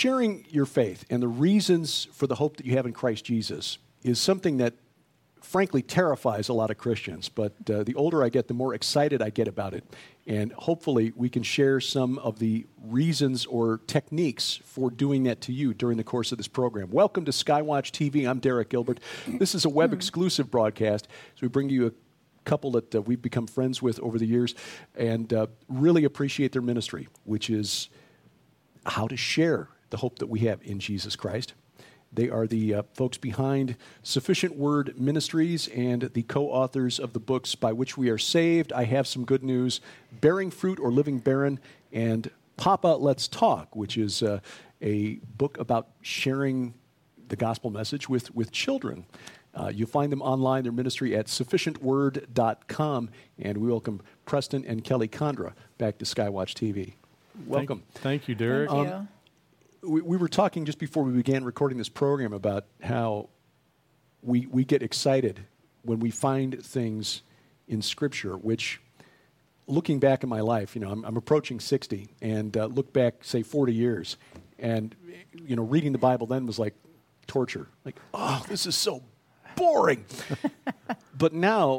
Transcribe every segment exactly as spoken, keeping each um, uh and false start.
sharing your faith and the reasons for the hope that you have in Christ Jesus is something that frankly terrifies a lot of Christians, but uh, the older I get, the more excited I get about it. And hopefully we can share some of the reasons or techniques for doing that to you during the course of this program. Welcome to Skywatch T V. I'm Derek Gilbert. This is a web-exclusive broadcast, so we bring you a couple that uh, we've become friends with over the years and uh, really appreciate their ministry, which is how to share the hope that we have in Jesus Christ. They are the uh, folks behind Sufficient Word Ministries and the co-authors of the books By Which We Are Saved, I Have Some Good News, Bearing Fruit or Living Barren, and Papa, Let's Talk, which is uh, a book about sharing the gospel message with, with children. Uh, you find them online, their ministry at sufficient word dot com, and we welcome Preston and Kelly Condra back to Skywatch T V. Welcome. Thank, thank you, Derek. Thank you. Um, We, we were talking just before we began recording this program about how we we get excited when we find things in Scripture, which, looking back in my life, you know, I'm, I'm approaching sixty, and uh, look back, say, forty years, and, you know, reading the Bible then was like torture. Like, oh, this is so boring. But now,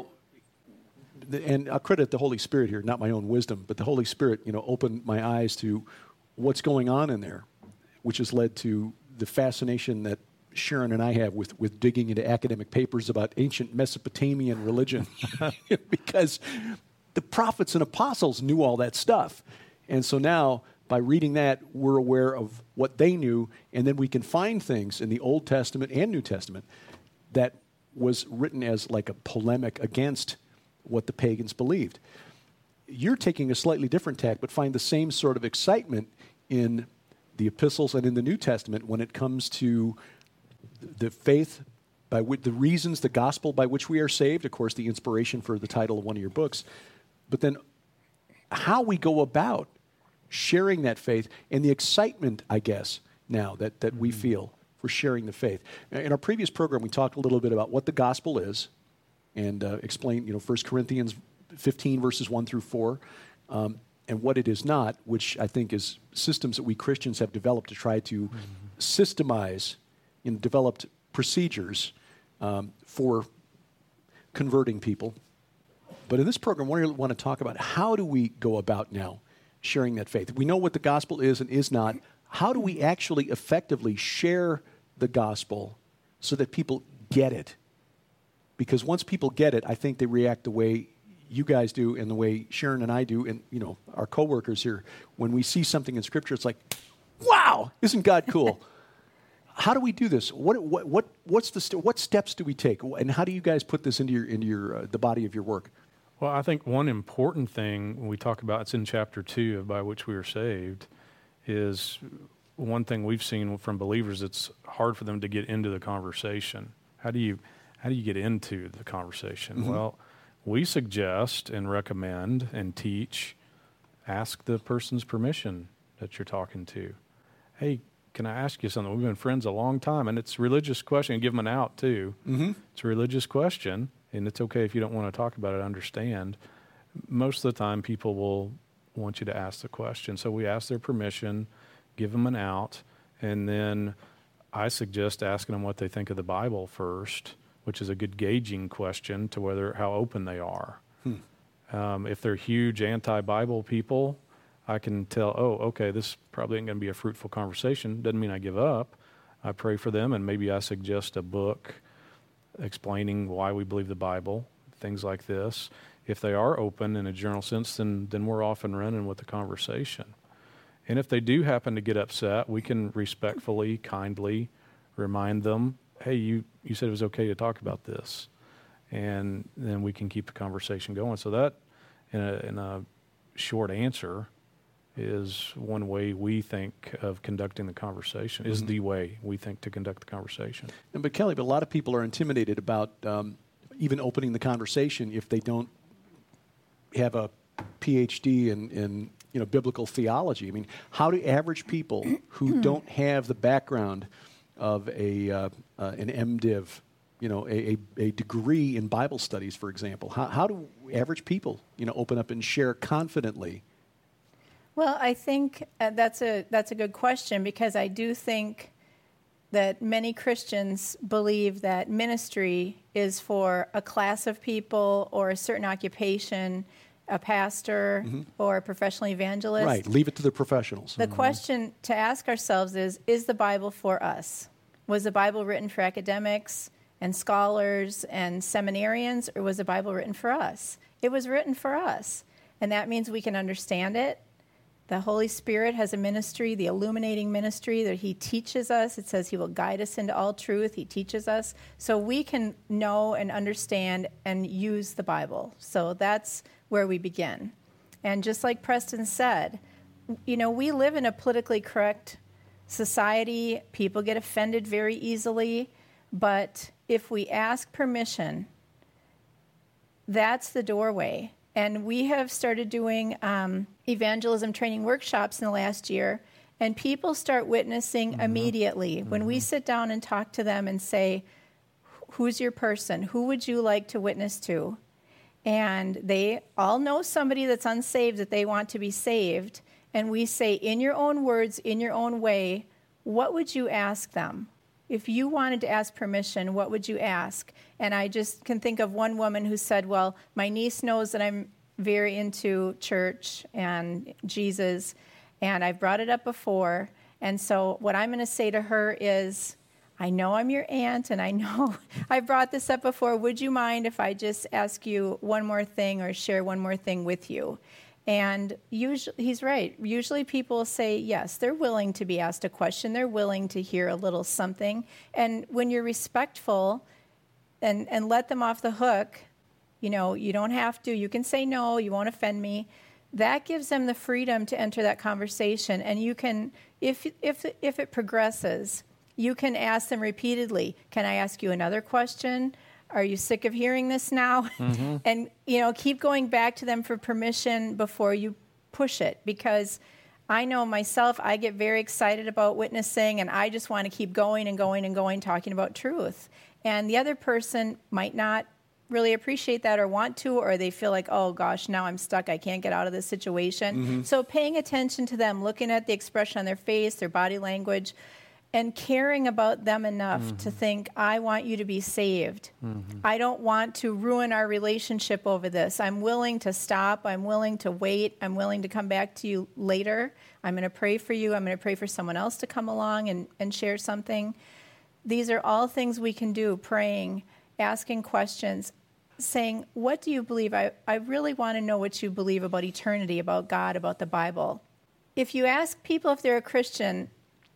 the, and I'll credit the Holy Spirit here, not my own wisdom, but the Holy Spirit, you know, opened my eyes to what's going on in there, which has led to the fascination that Sharon and I have with, with digging into academic papers about ancient Mesopotamian religion. Because the prophets and apostles knew all that stuff. And so now, by reading that, we're aware of what they knew, and then we can find things in the Old Testament and New Testament that was written as like a polemic against what the pagans believed. You're taking a slightly different tack, but find the same sort of excitement in the epistles and in the New Testament when it comes to the faith, by which, the reasons, the gospel by which we are saved, of course, the inspiration for the title of one of your books, but then how we go about sharing that faith and the excitement, I guess, now that, that mm-hmm. we feel for sharing the faith. In our previous program, we talked a little bit about what the gospel is and uh, explained, you know, First Corinthians fifteen, verses one through four, um, and what it is not, which I think is systems that we Christians have developed to try to mm-hmm. systemize, you know, developed procedures um, for converting people. But in this program, we want to talk about how do we go about now sharing that faith. We know what the gospel is and is not. How do we actually effectively share the gospel so that people get it? Because once people get it, I think they react the way you guys do and the way Sharon and I do, and, you know, our coworkers here. When we see something in Scripture, it's like, wow, isn't God cool? How do we do this? What what what what's the st- what steps do we take, and how do you guys put this into your into your uh, the body of your work? Well, I think one important thing when we talk about, it's in chapter two of By Which We Are Saved, is one thing we've seen from believers. It's hard for them to get into the conversation. How do you how do you get into the conversation? Mm-hmm. Well, we suggest and recommend and teach, ask the person's permission that you're talking to. Hey, can I ask you something? We've been friends a long time, and it's a religious question. And give them an out, too. Mm-hmm. It's a religious question, and it's okay if you don't want to talk about it, I understand. Most of the time, people will want you to ask the question. So we ask their permission, give them an out, and then I suggest asking them what they think of the Bible first, which is a good gauging question to whether how open they are. Hmm. Um, if they're huge anti-Bible people, I can tell, oh, okay, this probably ain't going to be a fruitful conversation. Doesn't mean I give up. I pray for them, and maybe I suggest a book explaining why we believe the Bible, things like this. If they are open in a general sense, then, then we're off and running with the conversation. And if they do happen to get upset, we can respectfully, kindly remind them, hey, you, you said it was okay to talk about this. And then we can keep the conversation going. So that, in a, in a short answer, is one way we think of conducting the conversation, mm-hmm. is the way we think to conduct the conversation. And But Kelly, but a lot of people are intimidated about um, even opening the conversation if they don't have a P H D in, in you know, biblical theology. I mean, how do average people who don't have the background of a uh, uh, an MDiv, you know, a, a, a degree in Bible studies, for example, how, how do average people, you know, open up and share confidently? Well, I think uh, that's a that's a good question, because I do think that many Christians believe that ministry is for a class of people or a certain occupation, a pastor mm-hmm. or a professional evangelist. Right, leave it to the professionals. The mm-hmm. question to ask ourselves is, is the Bible for us? Was the Bible written for academics and scholars and seminarians, or was the Bible written for us? It was written for us, and that means we can understand it. The Holy Spirit has a ministry, the illuminating ministry, that he teaches us. It says he will guide us into all truth. He teaches us. So we can know and understand and use the Bible. So that's where we begin. And just like Preston said, you know, we live in a politically correct society. People get offended very easily. But if we ask permission, that's the doorway. And we have started doing um, evangelism training workshops in the last year, and people start witnessing mm-hmm. immediately. Mm-hmm. When we sit down and talk to them and say, who's your person? Who would you like to witness to? And they all know somebody that's unsaved that they want to be saved. And we say, in your own words, in your own way, what would you ask them? If you wanted to ask permission, what would you ask? And I just can think of one woman who said, well, my niece knows that I'm very into church and Jesus, and I've brought it up before. And so what I'm going to say to her is, I know I'm your aunt, and I know I brought this up before. Would you mind if I just ask you one more thing or share one more thing with you? And usually, he's right. Usually people say, yes, they're willing to be asked a question. They're willing to hear a little something. And when you're respectful and, and let them off the hook, you know, you don't have to. You can say no. You won't offend me. That gives them the freedom to enter that conversation. And you can, if if if it progresses, you can ask them repeatedly, can I ask you another question? Are you sick of hearing this now? Mm-hmm. And, you know, keep going back to them for permission before you push it. Because I know myself, I get very excited about witnessing, and I just want to keep going and going and going, talking about truth. And the other person might not really appreciate that or want to, or they feel like, oh, gosh, now I'm stuck. I can't get out of this situation. Mm-hmm. So paying attention to them, looking at the expression on their face, their body language, and caring about them enough mm-hmm. to think, I want you to be saved. Mm-hmm. I don't want to ruin our relationship over this. I'm willing to stop. I'm willing to wait. I'm willing to come back to you later. I'm going to pray for you. I'm going to pray for someone else to come along and, and share something. These are all things we can do, praying, asking questions, saying, what do you believe? I, I really want to know what you believe about eternity, about God, about the Bible. If you ask people if they're a Christian,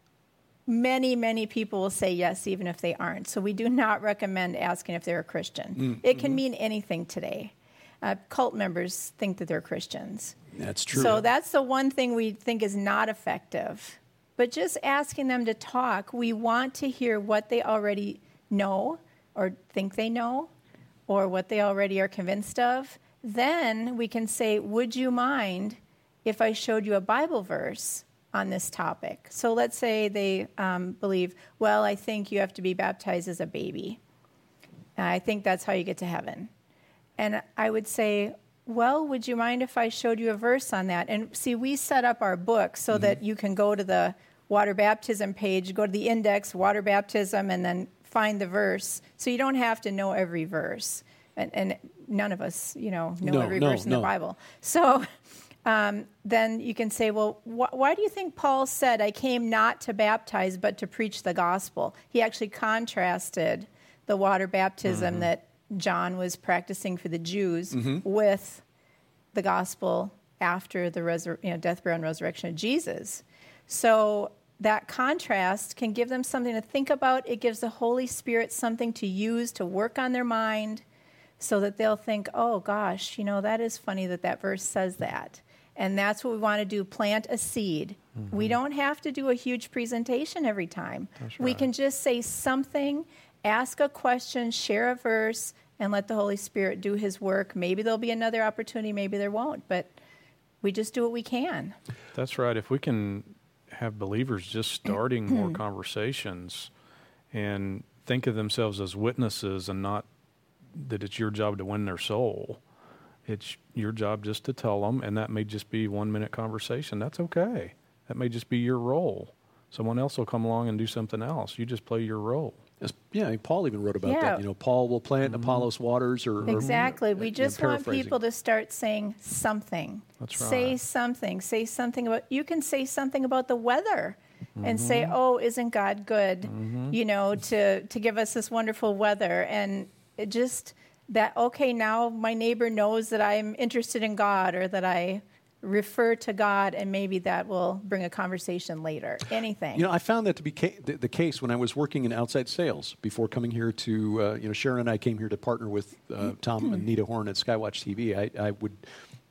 many, many people will say yes, even if they aren't. So we do not recommend asking if they're a Christian. Mm-hmm. It can mean anything today. Uh, cult members think that they're Christians. That's true. So that's the one thing we think is not effective. But just asking them to talk, we want to hear what they already know or think they know or what they already are convinced of. Then we can say, would you mind if I showed you a Bible verse on this topic? So let's say they um, believe, well, I think you have to be baptized as a baby. And I think that's how you get to heaven. And I would say, well, would you mind if I showed you a verse on that? And see, we set up our book so mm-hmm. that you can go to the water baptism page, go to the index, water baptism, and then find the verse. So you don't have to know every verse. And, and none of us, you know, know no, every no, verse in no. the Bible. So Um, then you can say, well, wh- why do you think Paul said, I came not to baptize, but to preach the gospel? He actually contrasted the water baptism mm-hmm. that John was practicing for the Jews mm-hmm. with the gospel after the resur- you know, death, burial, and resurrection of Jesus. So that contrast can give them something to think about. It gives the Holy Spirit something to use to work on their mind so that they'll think, oh, gosh, you know, that is funny that that verse says that. And that's what we want to do, plant a seed. Mm-hmm. We don't have to do a huge presentation every time. That's right. We can just say something, ask a question, share a verse, and let the Holy Spirit do his work. Maybe there'll be another opportunity, maybe there won't, but we just do what we can. That's right. If we can have believers just starting more conversations and think of themselves as witnesses and not that it's your job to win their soul, it's your job just to tell them, and that may just be one minute conversation. That's okay. That may just be your role. Someone else will come along and do something else. You just play your role. Yes, yeah, I mean, Paul even wrote about Yeah. that. You know, Paul will plant, Mm-hmm. Apollos waters, or, or Exactly. We I'm just want paraphrasing. people to start saying something. That's Say right. something. Say something about, you can say something about the weather and say, Mm-hmm. oh, isn't God good, you know, to, to give us this wonderful weather. And it just that, okay, now my neighbor knows that I'm interested in God, or that I refer to God, and maybe that will bring a conversation later. Anything. You know, I found that to be ca- the, the case when I was working in outside sales before coming here to, uh, you know, Sharon and I came here to partner with uh, Tom and Nita Horn at Skywatch T V. I, I would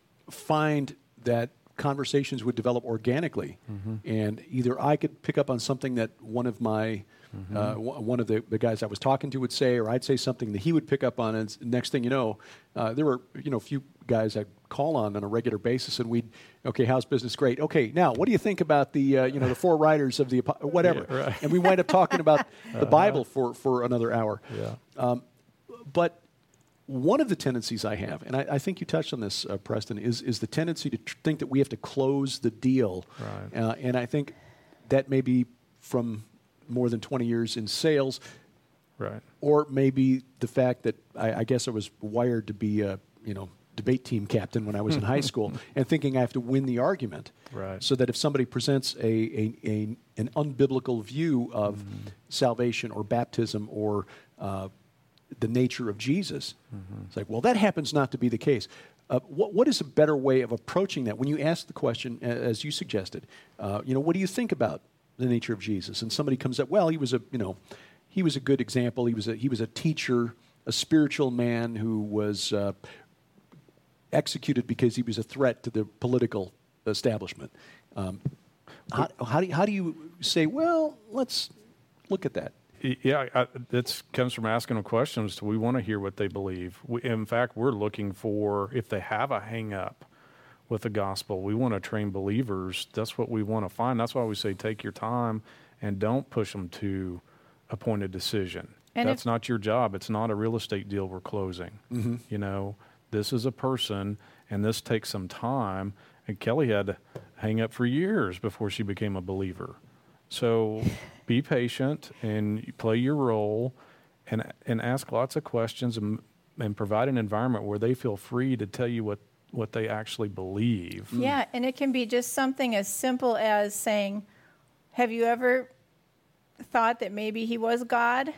find that conversations would develop organically, Mm-hmm. and either I could pick up on something that one of my Mm-hmm. uh, w- one of the, the guys I was talking to would say, or I'd say something that he would pick up on, and s- next thing you know, uh, there were you know a few guys I'd call on on a regular basis, and we'd, okay, how's business? Great. Okay, now what do you think about the uh, you know the four riders of the apo- whatever? Yeah, right. And we wind up talking about the Bible for for another hour. Yeah. But one of the tendencies I have, and I, I think you touched on this, uh, Preston, is is the tendency to tr- think that we have to close the deal. Right. Uh, and I think that may be from more than twenty years in sales, Right. or maybe the fact that I, I guess I was wired to be a you know debate team captain when I was in high school, and thinking I have to win the argument. Right. So that if somebody presents a, a, a an unbiblical view of Mm-hmm. salvation or baptism or uh, the nature of Jesus, Mm-hmm. it's like, well, that happens not to be the case. Uh, what, what is a better way of approaching that? When you ask the question, a- as you suggested, uh, you know, what do you think about the nature of Jesus? And somebody comes up, well, he was a, you know, he was a good example. He was a, he was a teacher, a spiritual man who was uh, executed because he was a threat to the political establishment. Um, how, how, do you, how do you say, well, let's look at that? Y- Yeah, I, that comes from asking them questions. We want to hear what they believe. We, in fact, we're looking for, if they have a hang up with the gospel, we want to train believers. That's what we want to find. That's why we say take your time and don't push them to a point of decision. And That's if- not your job. It's not a real estate deal we're closing. Mm-hmm. You know, this is a person, and this takes some time. And Kelly had to hang up for years before she became a believer. So be patient and play your role, and and ask lots of questions, and, and provide an environment where they feel free to tell you what, what they actually believe. Yeah, and it can be just something as simple as saying, have you ever thought that maybe he was God?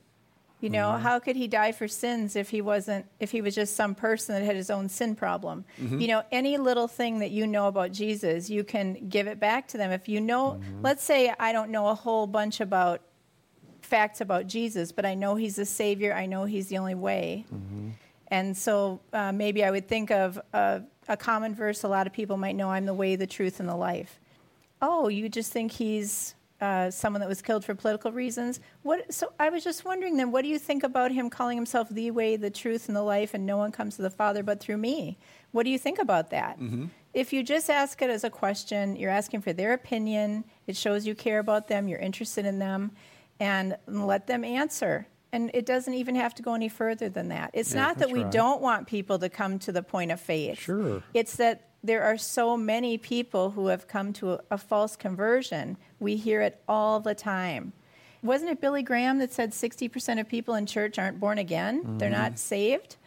You know, Mm-hmm. how could he die for sins if he wasn't, if he was just some person that had his own sin problem? Mm-hmm. You know, any little thing that you know about Jesus, you can give it back to them. If you know, Mm-hmm. let's say I don't know a whole bunch about facts about Jesus, but I know he's the Savior, I know he's the only way. Mm-hmm. And so uh, maybe I would think of a, a common verse a lot of people might know, I'm the way, the truth, and the life. Oh, you just think he's uh, someone that was killed for political reasons? What? So I was just wondering then, what do you think about him calling himself the way, the truth, and the life, and no one comes to the Father but through me? What do you think about that? Mm-hmm. If you just ask it as a question, you're asking for their opinion, it shows you care about them, you're interested in them, and let them answer. And it doesn't even have to go any further than that. It's Yeah, not that that's we right. don't want people to come to the point of faith. Sure. It's that there are so many people who have come to a, a false conversion. We hear it all the time. Wasn't it Billy Graham that said sixty percent of people in church aren't born again? Mm-hmm. They're not saved?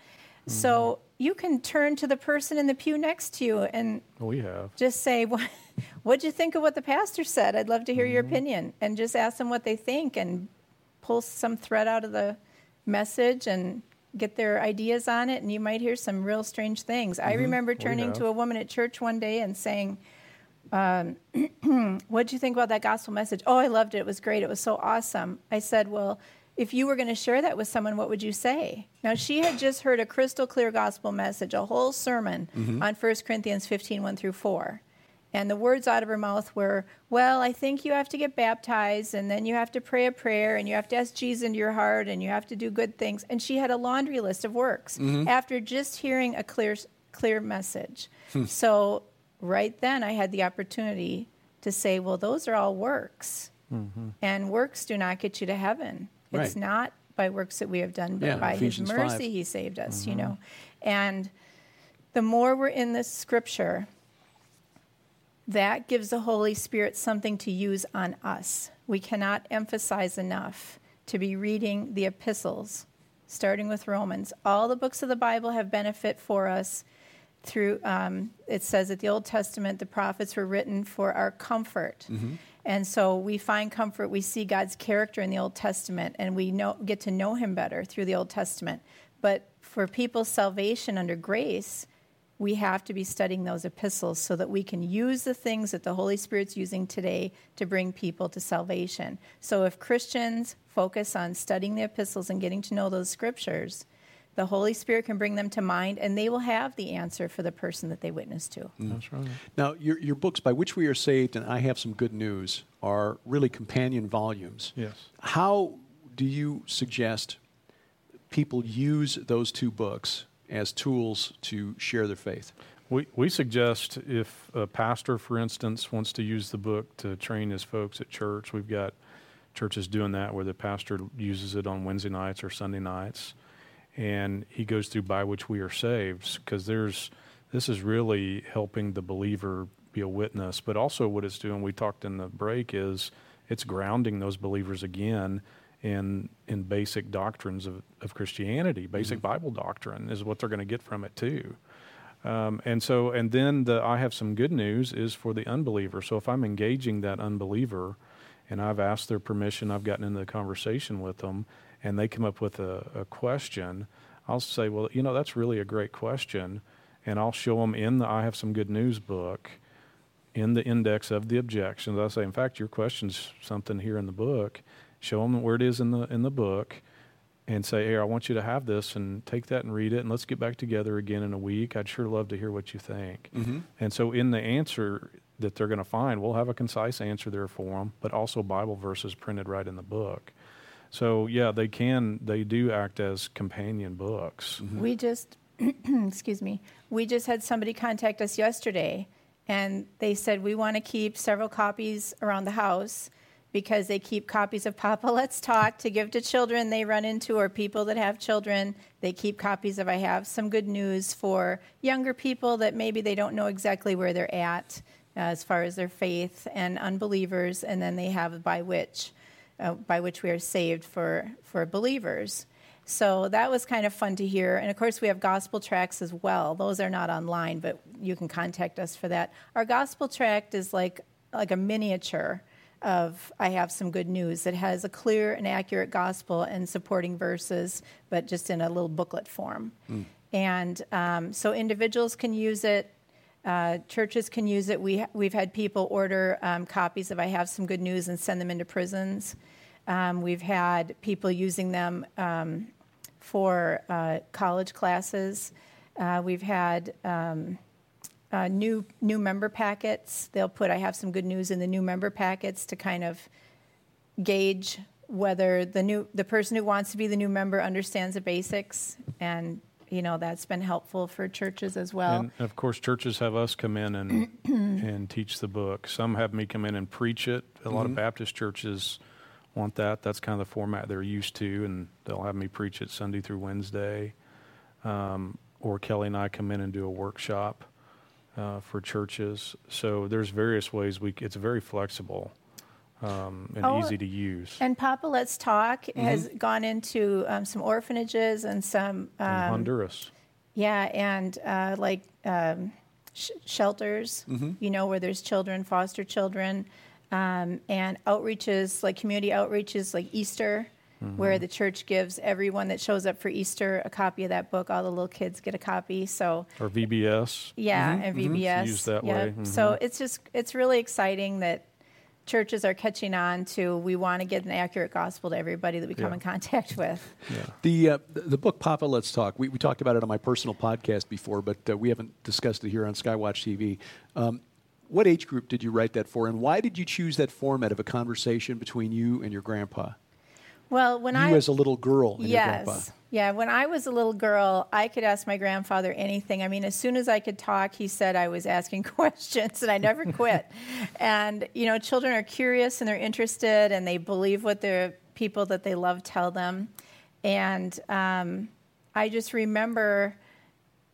So you can turn to the person in the pew next to you and We have. just say, what, what'd you think of what the pastor said? I'd love to hear your Mm-hmm. opinion. And just ask them what they think and pull some thread out of the message and get their ideas on it. And you might hear some real strange things. I remember turning have. to a woman at church one day and saying, um, what'd you think about that gospel message? Oh, I loved it. It was great. It was so awesome. I said, well, if you were going to share that with someone, what would you say? Now, she had just heard a crystal clear gospel message, a whole sermon on First Corinthians fifteen, one through four. And the words out of her mouth were, well, I think you have to get baptized, and then you have to pray a prayer, and you have to ask Jesus into your heart, and you have to do good things. And she had a laundry list of works after just hearing a clear, clear message. So right then I had the opportunity to say, well, those are all works. And works do not get you to heaven. It's Right. not by works that we have done, but Yeah, by Ephesians his mercy five. he saved us, you know. And the more we're in this scripture, that gives the Holy Spirit something to use on us. We cannot emphasize enough to be reading the epistles, starting with Romans. All the books of the Bible have benefit for us through, um, it says that the Old Testament, the prophets were written for our comfort. Mm-hmm. And so we find comfort, we see God's character in the Old Testament, and we know, get to know him better through the Old Testament. But for people's salvation under grace, we have to be studying those epistles so that we can use the things that the Holy Spirit's using today to bring people to salvation. So if Christians focus on studying the epistles and getting to know those scriptures, the Holy Spirit can bring them to mind, and they will have the answer for the person that they witness to. Mm. That's right. Now, your, your books, By Which We Are Saved and I Have Some Good News, are really companion volumes. Yes. How do you suggest people use those two books as tools to share their faith? We we suggest if a pastor, for instance, wants to use the book to train his folks at church, we've got churches doing that where the pastor uses it on Wednesday nights or Sunday nights, and he goes through By Which We Are Saved, because there's this is really helping the believer be a witness, but also what it's doing, we talked in the break, is it's grounding those believers again in in basic doctrines of, of Christianity. Basic mm-hmm. Bible doctrine is what they're going to get from it too. Um, and so, and then the I Have Some Good News is for the unbeliever. So if I'm engaging that unbeliever and I've asked their permission, I've gotten into the conversation with them, and they come up with a, a question, I'll say, well, you know, that's really a great question. And I'll show them in the I Have Some Good News book, in the index of the objections. I'll say, in fact, your question's something here in the book. Show them where it is in the in the book, and say, hey, I want you to have this, and take that and read it, and let's get back together again in a week. I'd sure love to hear what you think. Mm-hmm. And so in the answer that they're going to find, we'll have a concise answer there for them, but also Bible verses printed right in the book. So, yeah, they can, they do act as companion books. Mm-hmm. We just, excuse me, we just had somebody contact us yesterday, and they said, we want to keep several copies around the house, because they keep copies of Papa Let's Talk to give to children they run into, or people that have children. They keep copies of I Have Some Good News for younger people that maybe they don't know exactly where they're at uh, as far as their faith, and unbelievers. And then they have By Which, uh, By Which We Are Saved for, for believers. So that was kind of fun to hear. And, of course, we have gospel tracts as well. Those are not online, but you can contact us for that. Our gospel tract is like like a miniature of I Have Some Good News. It has a clear and accurate gospel and supporting verses, but just in a little booklet form. Mm. And um, so individuals can use it. Uh, churches can use it. We, we've had people order um, copies of I Have Some Good News and send them into prisons. Um, we've had people using them um, for uh, college classes. Uh, we've had... Um, Uh, new new member packets. They'll put I Have Some Good News in the new member packets to kind of gauge whether the new the person who wants to be the new member understands the basics, and you know that's been helpful for churches as well. And of course, churches have us come in and and teach the book. Some have me come in and preach it. A mm-hmm. lot of Baptist churches want that. That's kind of the format they're used to, and they'll have me preach it Sunday through Wednesday. Um, or Kelly and I come in and do a workshop Uh, for churches. So there's various ways we. It's very flexible um, and oh, easy to use. And Papa Let's Talk mm-hmm. has gone into um, some orphanages and some um, in Honduras. Yeah, and uh, like um, sh- shelters. Mm-hmm. You know, where there's children, foster children, um, and outreaches like community outreaches like Easter. Mm-hmm. Where the church gives everyone that shows up for Easter a copy of that book. All the little kids get a copy. So or V B S. Yeah, mm-hmm. and V B S. Mm-hmm. Used that yep. way. Mm-hmm. So it's just it's really exciting that churches are catching on to. We want to get an accurate gospel to everybody that we come yeah. in contact with. Yeah. The uh, the book Papa Let's Talk. We we talked about it on my personal podcast before, but uh, we haven't discussed it here on Skywatch T V. Um, what age group did you write that for, and why did you choose that format of a conversation between you and your grandpa? Well, when you I as a little girl and yes, your grandpa. Yeah, when I was a little girl, I could ask my grandfather anything. I mean, as soon as I could talk, he said I was asking questions, and I never quit. And, you know, children are curious, and they're interested, and they believe what the people that they love tell them. And um, I just remember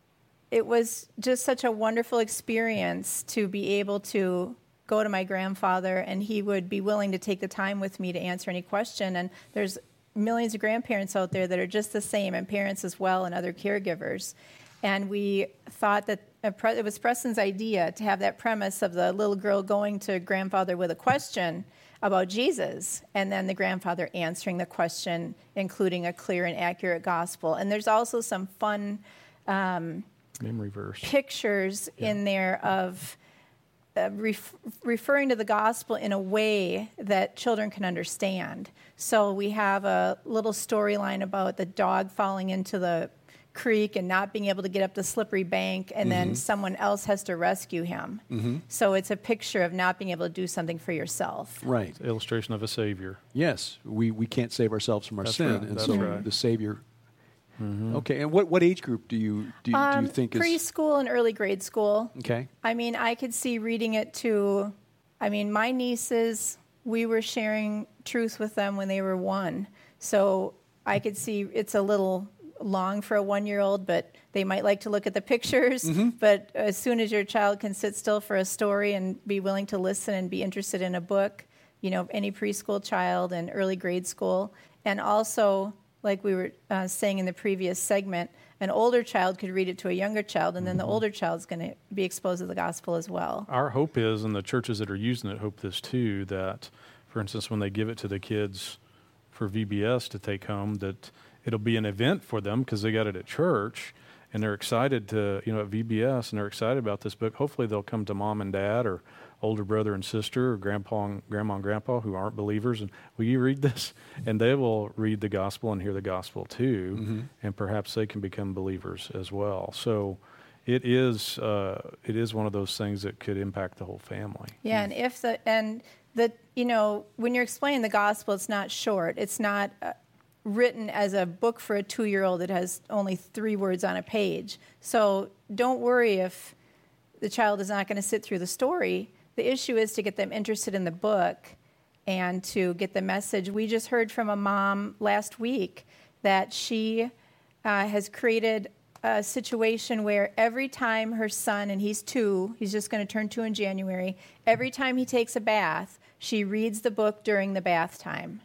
it was just such a wonderful experience to be able to go to my grandfather, and he would be willing to take the time with me to answer any question. And there's millions of grandparents out there that are just the same, and parents as well, and other caregivers. And we thought that it was Preston's idea to have that premise of the little girl going to grandfather with a question about Jesus, and then the grandfather answering the question, including a clear and accurate gospel. And there's also some fun um, memory verse pictures yeah. in there of uh, ref- referring to the gospel in a way that children can understand. So we have a little storyline about the dog falling into the creek and not being able to get up the slippery bank, and mm-hmm. then someone else has to rescue him. Mm-hmm. So it's a picture of not being able to do something for yourself. Right. It's an illustration of a Savior. Yes. We we can't save ourselves from our That's sin, right. and That's so right. the Savior. Mm-hmm. Okay. And what, what age group do you do, you- um, do you think is preschool and early grade school? Okay. I mean, I could see reading it to, I mean, my nieces, we were sharing truth with them when they were one. So I could see it's a little long for a one-year-old, but they might like to look at the pictures. Mm-hmm. But as soon as your child can sit still for a story and be willing to listen and be interested in a book, you know, any preschool child and early grade school. And also, like we were uh, saying in the previous segment, an older child could read it to a younger child, and then mm-hmm. the older child's going to be exposed to the gospel as well. Our hope is, and the churches that are using it hope this too, that, for instance, when they give it to the kids for V B S to take home, that it'll be an event for them because they got it at church, and they're excited to, you know, at V B S, and they're excited about this book. Hopefully they'll come to mom and dad or older brother and sister or grandpa and grandma and grandpa who aren't believers, and will you read this? And they will read the gospel and hear the gospel too, mm-hmm. and perhaps they can become believers as well. So it is uh, it is one of those things that could impact the whole family. Yeah, and if the and the you know, when you're explaining the gospel, it's not short. It's not uh, written as a book for a two-year-old that has only three words on a page. So don't worry if the child is not going to sit through the story. The issue is to get them interested in the book and to get the message. We just heard from a mom last week that she uh, has created a situation where every time her son, and he's two, he's just going to turn two in January, every time he takes a bath, she reads the book during the bath time.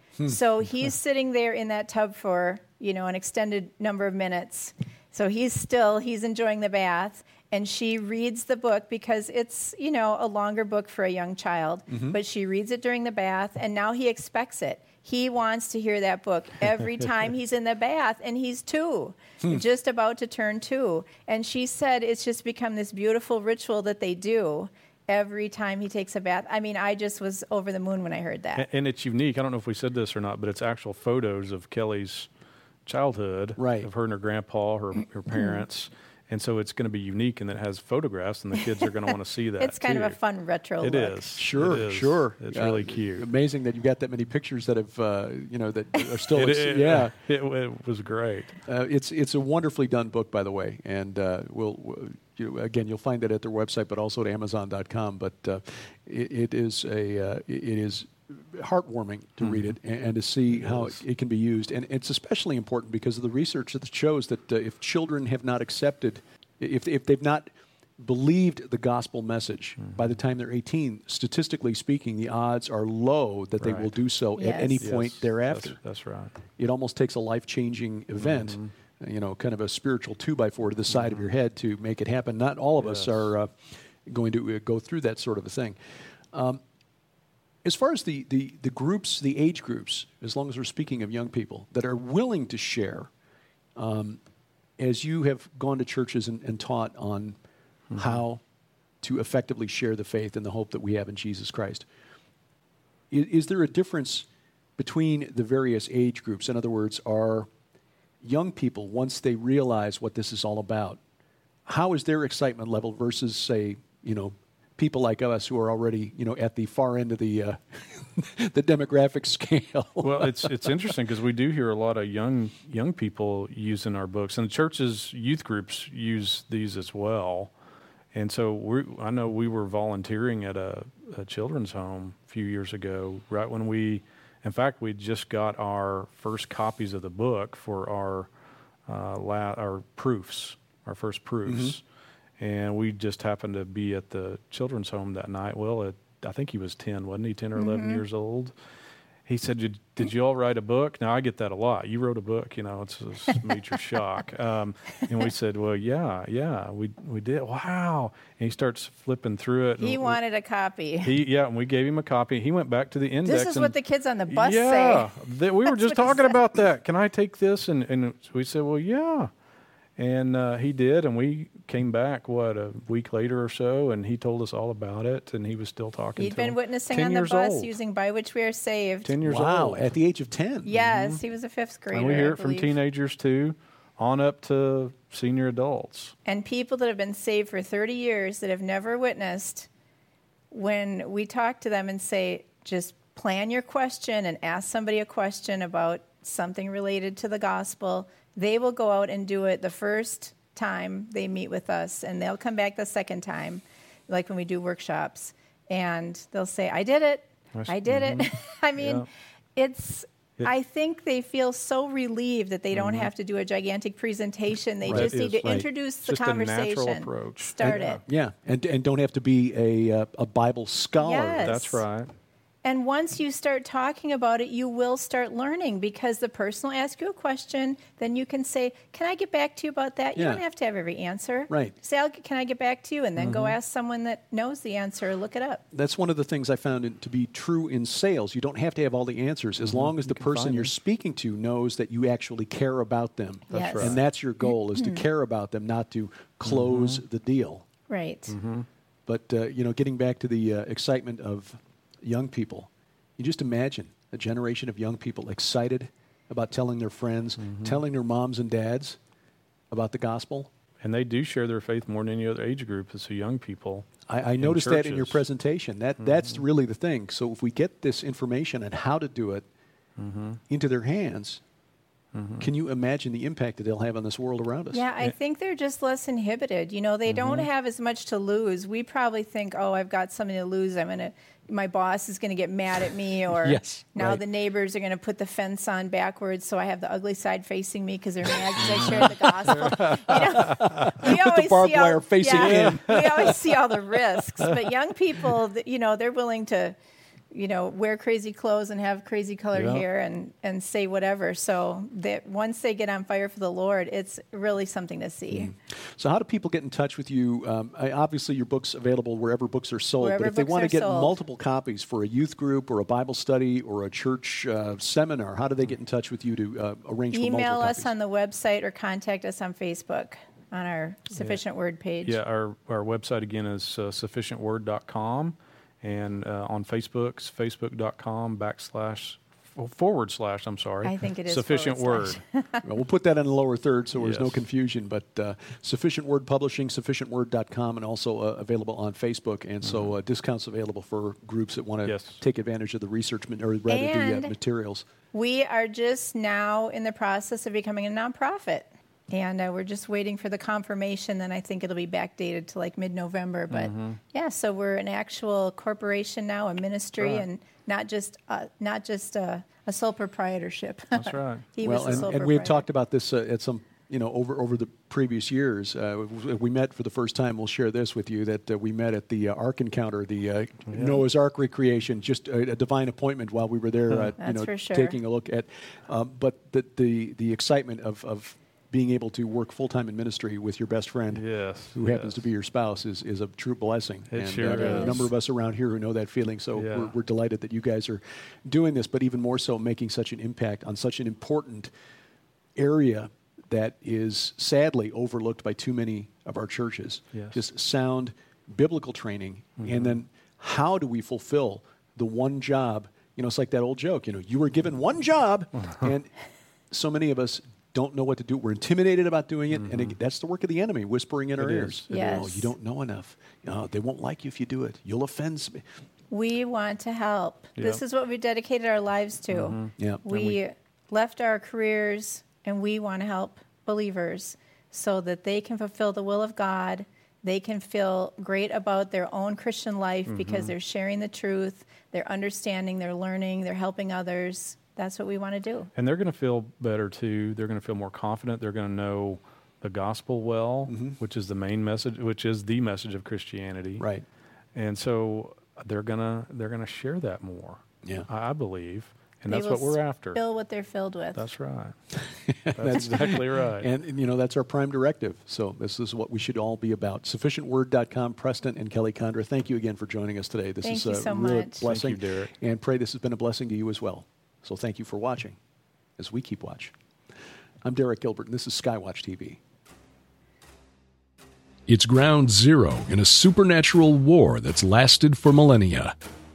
So he's sitting there in that tub for, you know, an extended number of minutes. So he's still, he's enjoying the bath, and she reads the book because it's, you know, a longer book for a young child. Mm-hmm. But she reads it during the bath, and now he expects it. He wants to hear that book every time he's in the bath, and he's two, just about to turn two. And she said it's just become this beautiful ritual that they do every time he takes a bath. I mean, I just was over the moon when I heard that. And, and it's unique. I don't know if we said this or not, but it's actual photos of Kelly's childhood, right. of her and her grandpa, her, her parents. And so it's going to be unique, and it has photographs, and the kids are going to want to see that. It's kind too. of a fun retro It look. is. Sure, it is. sure. It's uh, really cute. Amazing that you've got that many pictures that have, uh, you know, that are still, it, ex- it, yeah. It, it was great. Uh, it's it's a wonderfully done book, by the way, and uh, we'll, we'll you, again you'll find it at their website, but also at Amazon dot com. But uh, it, it is a uh, it is heartwarming to mm-hmm. read it and, and to see it how it, it can be used, and it's especially important because of the research that shows that uh, if children have not accepted, if if they've not believed the gospel message mm-hmm. by the time they're eighteen, statistically speaking, the odds are low that right. they will do so yes. at any point yes, thereafter. That's, that's right. It almost takes a life-changing event, mm-hmm. you know, kind of a spiritual two-by-four to the side mm-hmm. of your head to make it happen. Not all of yes. us are uh, going to uh, go through that sort of a thing. Um, as far as the, the, the groups, the age groups, as long as we're speaking of young people, that are willing to share, um, as you have gone to churches and, and taught on mm-hmm. how to effectively share the faith and the hope that we have in Jesus Christ, is, is there a difference between the various age groups? In other words, are young people, once they realize what this is all about, how is their excitement level versus, say, you know, people like us who are already, you know, at the far end of the uh, the demographic scale? Well, it's it's interesting because we do hear a lot of young young people using our books, and the church's youth groups use these as well. And so we I know we were volunteering at a, a children's home a few years ago, right when we, in fact, we just got our first copies of the book for our uh, la- our proofs, our first proofs. Mm-hmm. And we just happened to be at the children's home that night. Well, it, I think he was ten, wasn't he? ten or mm-hmm. eleven years old. He said, did, did you all write a book? Now, I get that a lot. You wrote a book, you know, it's a major shock. Um, and we said, well, yeah, yeah, we we did. Wow. And he starts flipping through it. He wanted a copy. He Yeah, and we gave him a copy. He went back to the index. This is and, what the kids on the bus yeah, say. Yeah, th- we were just talking about that. Can I take this? And, and we said, well, yeah. And uh, he did, and we came back, what, a week later or so, and he told us all about it, and he was still talking He'd to been him. witnessing on the bus old. using By Which We Are Saved. ten years wow, old. at the age of ten. Yes, mm-hmm. he was a fifth grader, And we hear I it from believe. teenagers, too, on up to senior adults. And people that have been saved for thirty years that have never witnessed, when we talk to them and say, just plan your question and ask somebody a question about something related to the gospel, they will go out and do it the first time they meet with us, and they'll come back the second time, like when we do workshops, and they'll say, I did it. That's, I did mm-hmm. it. I mean, yeah. it's, it, I think they feel so relieved that they don't mm-hmm. have to do a gigantic presentation. They right. just need to right. introduce the just conversation. A natural approach. Start and, it. Yeah, and and don't have to be a uh, a Bible scholar. Yes. That's right. And once you start talking about it, you will start learning, because the person will ask you a question. Then you can say, can I get back to you about that? You Yeah. don't have to have every answer. Right. Say, I'll, can I get back to you? And then mm-hmm. go ask someone that knows the answer. Look it up. That's one of the things I found it to be true in sales. You don't have to have all the answers as mm-hmm. long as you the person you're them. speaking to knows that you actually care about them. That's yes. right. And that's your goal, is to care about them, not to close mm-hmm. the deal. Right. Mm-hmm. But, uh, you know, getting back to the uh, excitement of young people, you just imagine a generation of young people excited about telling their friends, mm-hmm. telling their moms and dads about the gospel. And they do share their faith more than any other age group as the young people. I, I noticed that in your presentation. That mm-hmm. That's really the thing. So if we get this information on how to do it mm-hmm. into their hands, mm-hmm. can you imagine the impact that they'll have on this world around us? Yeah, I think they're just less inhibited. You know, they mm-hmm. don't have as much to lose. We probably think, oh, I've got something to lose. I'm going to... my boss is going to get mad at me, or yes, now right. the neighbors are going to put the fence on backwards so I have the ugly side facing me because they're mad because I shared the gospel. You know, we put the barbed wire all, facing yeah, in. We always see all the risks, but young people, you know, they're willing to, you know, wear crazy clothes and have crazy colored yeah. hair and, and say whatever. So that once they get on fire for the Lord, it's really something to see. Mm. So how do people get in touch with you? Um, I, obviously, your book's available wherever books are sold. Wherever but if they books want to are get sold. multiple copies for a youth group or a Bible study or a church uh, seminar, how do they get in touch with you to uh, arrange for multiple Email us copies? on the website or contact us on Facebook on our Sufficient yeah. Word page. Yeah, our, our website again is uh, sufficient word dot com. And uh, on Facebook, facebook.com backslash forward slash, I'm sorry. I think it is Sufficient Word. Well, we'll put that in the lower third so there's Yes. no confusion. But uh, Sufficient Word Publishing, sufficient word dot com, and also uh, available on Facebook. And Mm-hmm. so uh, discounts available for groups that want to Yes. take advantage of the research, ma- or rather the And uh, materials. We are just now in the process of becoming a nonprofit. And uh, we're just waiting for the confirmation. Then I think it'll be backdated to like mid-November. But Mm-hmm. yeah, so we're an actual corporation now, a ministry, Right. and not just uh, not just a, a sole proprietorship. That's right. He well, was the and, sole and we had proprietor. talked about this uh, at some, you know, over over the previous years. Uh, we- we met for the first time. We'll share this with you that uh, we met at the uh, Ark Encounter, the uh, Noah's Ark recreation, just a, a divine appointment while we were there. Uh, you That's know, for sure. taking a look at, um, but the the the excitement of of being able to work full time in ministry with your best friend, Yes. who yes. happens to be your spouse, is, is a true blessing. It and sure uh, there are a is. number of us around here who know that feeling. So Yeah. we're, we're delighted that you guys are doing this, but even more so making such an impact on such an important area that is sadly overlooked by too many of our churches. Yes. Just sound biblical training. Mm-hmm. And then how do we fulfill the one job? You know, it's like that old joke, you know, you were given one job, and so many of us don't know what to do. We're intimidated about doing it, mm-hmm. and it, that's the work of the enemy, whispering in It our is. ears. It Yes. Oh, you don't know enough. Uh, they won't like you if you do it. You'll offend me. We want to help. This Yeah. is what we dedicated our lives to. Mm-hmm. Yeah, and We, we- left our careers, and we want to help believers so that they can fulfill the will of God. They can feel great about their own Christian life Mm-hmm. because they're sharing the truth, they're understanding, they're learning, they're helping others. That's what we want to do. And they're going to feel better too. They're going to feel more confident. They're going to know the gospel well, Mm-hmm. which is the main message, which is the message of Christianity. Right. And so they're gonna they're gonna share that more. Yeah. I, I believe, and They that's will what we're after. Fill what they're filled with. That's right. That's exactly right. And, and, you know, that's our prime directive. So this is what we should all be about. sufficient word dot com, Preston and Kelly Condra, thank you again for joining us today. This Thank is you a so real much. blessing. Thank you, Derek. And pray this has been a blessing to you as well. So thank you for watching as we keep watch. I'm Derek Gilbert, and this is Skywatch T V. It's ground zero in a supernatural war that's lasted for millennia.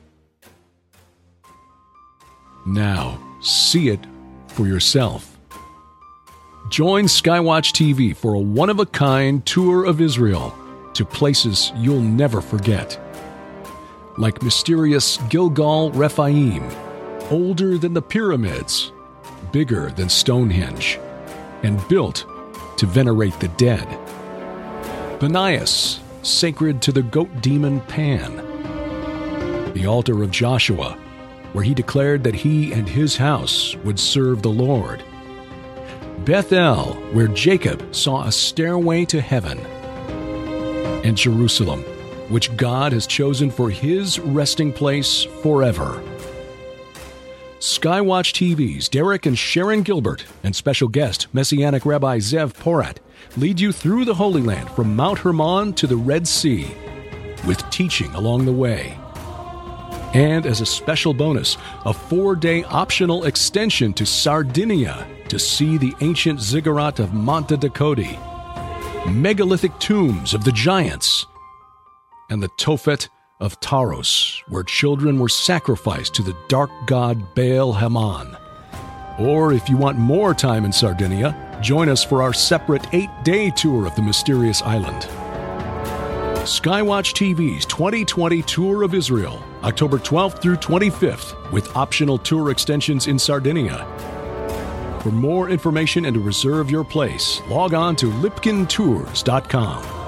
Now, see it for yourself. Join Skywatch T V for a one-of-a-kind tour of Israel to places you'll never forget. Like mysterious Gilgal Rephaim, older than the pyramids, bigger than Stonehenge, and built to venerate the dead. Banias, sacred to the goat demon Pan. The altar of Joshua, where he declared that he and his house would serve the Lord. Bethel, where Jacob saw a stairway to heaven. And Jerusalem, which God has chosen for his resting place forever. Skywatch T V's Derek and Sharon Gilbert and special guest Messianic Rabbi Zev Porat lead you through the Holy Land from Mount Hermon to the Red Sea, with teaching along the way. And as a special bonus, a four-day optional extension to Sardinia to see the ancient ziggurat of Monte Dakoti, megalithic tombs of the giants, and the Tophet of Taros, where children were sacrificed to the dark god Baal Haman. Or if you want more time in Sardinia, join us for our separate eight-day tour of the mysterious island. Skywatch T V's twenty twenty Tour of Israel, October twelfth through twenty-fifth, with optional tour extensions in Sardinia. For more information and to reserve your place, log on to lipkin tours dot com.